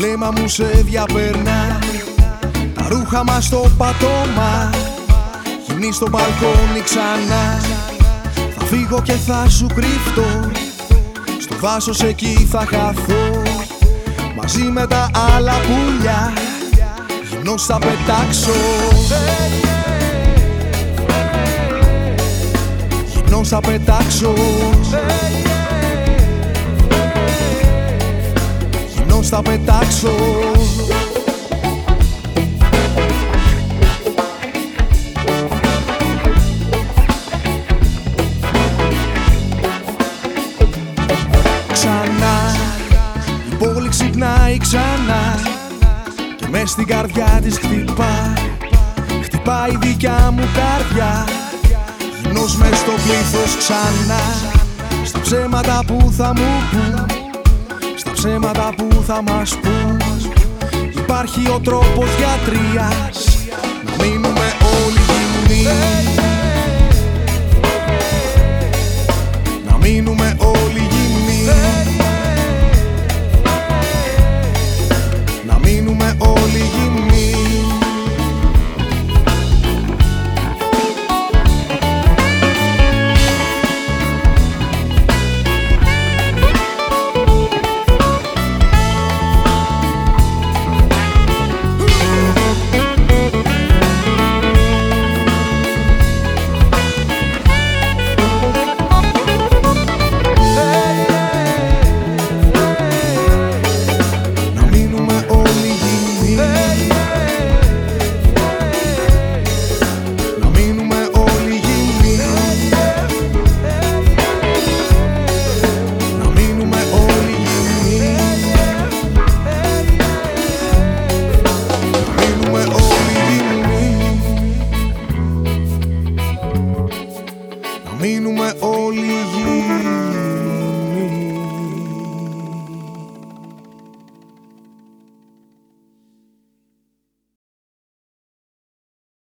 βλέμμα μου σε διαπερνά, τα ρούχα μας στο πατώμα, γυμνή στο μπαλκόνι ξανά. Θα φύγω και θα σου κρύφτω, στο δάσος εκεί θα χαθώ, μαζί με τα άλλα πουλιά, γυμνός θα πετάξω. Γυμνός θα πετάξω. Γυμνός θα πετάξω. Ξανά, η πόλη ξυπνάει ξανά και μες στην καρδιά της χτυπά, χτυπάει η δικιά μου καρδιά. Γυμνός μες στο πλήθος ξανά, στα ψέματα που θα μου πουν, στα ψέματα που θα μας πουν. Υπάρχει ο τρόπος γιατρίας, να μείνουμε όλοι γυμνοί, να μείνουμε όλοι γυμνοί, να μείνουμε όλοι γυμνοί. Μείνουμε όλοι γυμνοί.